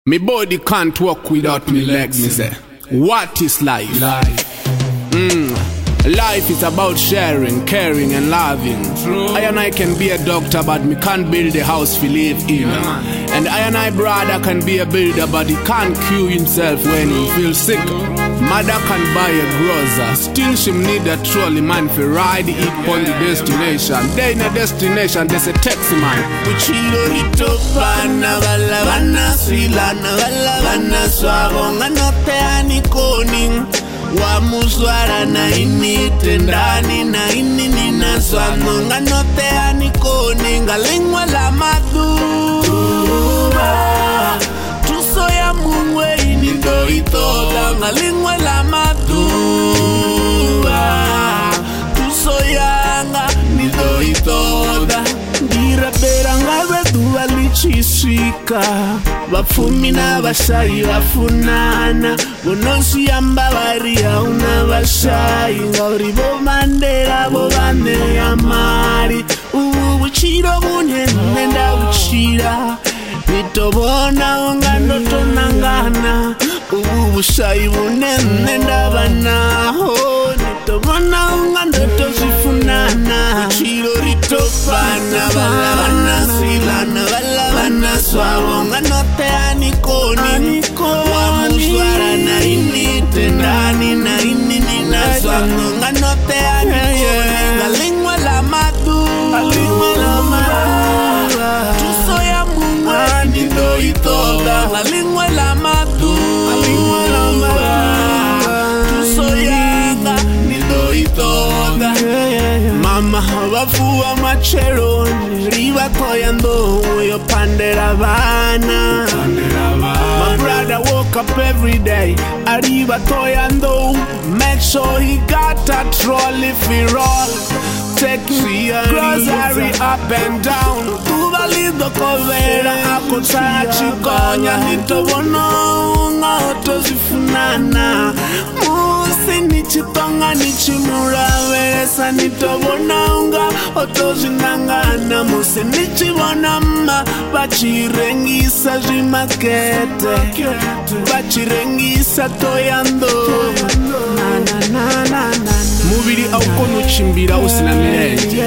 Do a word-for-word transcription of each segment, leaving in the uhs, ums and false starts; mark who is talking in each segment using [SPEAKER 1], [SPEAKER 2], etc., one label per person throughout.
[SPEAKER 1] Me body can't walk without me legs, me say. What is life?
[SPEAKER 2] Life.
[SPEAKER 1] Mm. Life is about sharing, caring and loving.
[SPEAKER 2] True.
[SPEAKER 1] I and I can be a doctor, but me can't build a house we live in.
[SPEAKER 2] Yeah.
[SPEAKER 1] And I and I brother can be a builder, but he can't cure himself when he feels sick. Mother can buy a grocer, still she need a trolley man for ride it on the destination. They in a destination, there's a taxi man.
[SPEAKER 3] Uchilo hitopana vala vana silana vala vana swabonga note anikoni. Wamuswara na ini tendani na ini nina swano nga note anikoni ngalingwa la madura tuso ya mungwe ini do itoda ngalingwa la madura tuso yanga ni do itoda ndirabera ngabe duwa lichisika bafumi n'abashayi bafunana bonosi yambabari yauna bashayi ngori bo mandera bo bane amari ubu buchiro bunene ndabuchira nitobona onga notonangana ubu bushayi bunene ndabanaho nitobona onga ndotozifunana buchiro ritopana bala bana silana bala bana swabonga note anikoni wamuswara na ini tendani na ini nina swabonga note anikoni ngalingwa la madu ngalingwa la madu tuso ya mungwe nido itoda ngalingwa la madu ngalingwa la madu tuso yanga nido itoda mama bafuwa machero riba koyando yo pandera bana. My brother woke up every day arriba toyando make sure he got a trolley for roll taking grocery up and down tuva lindo kovera akotsa chikonya nitobono ngato zifunana musi nichitonga nichimuraveresa nitobona unga otozingangana musi nichibona ma bachirengisa zvimakete bachirengisa toyando na na na na na
[SPEAKER 1] mubiri aukono chimbira usina milenje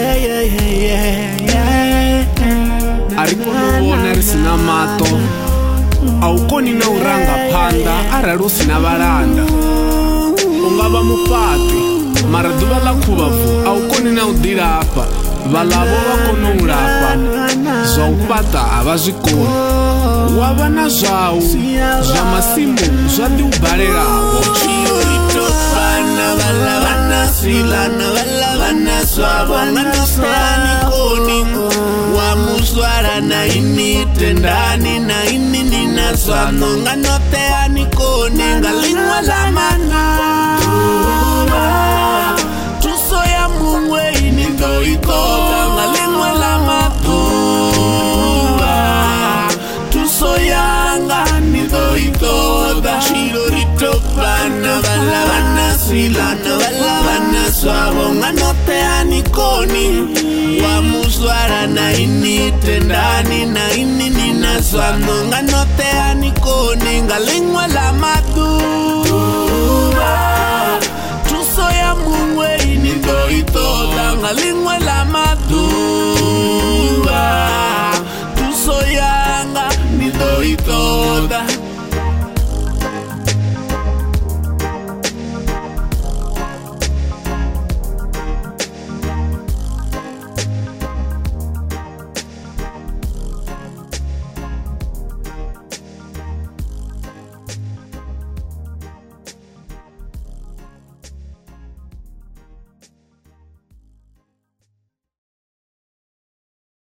[SPEAKER 1] ariko nubona risina mato aukoni na uranga panda ararusina baranda ungaba mupati maraduba la kubavu aukoni na udirapa balabo bakono urapa zaupata abazikoni wabana zau za masimu zadi ubarerabo
[SPEAKER 3] Pana vala vana silana vala vana swabonga note anikoni wamuswara na ini tendani na ini nina swano nga note anikoni ngalingwa la madura tuso ya mungwe ini do itoda ngalingwa la madura tuso yanga ni do itoda shiro ritopana vala vana silana vala vana swabonga note anikoni wamuswara na ini tendani na ini nina swano nga note anikoni ngalingwa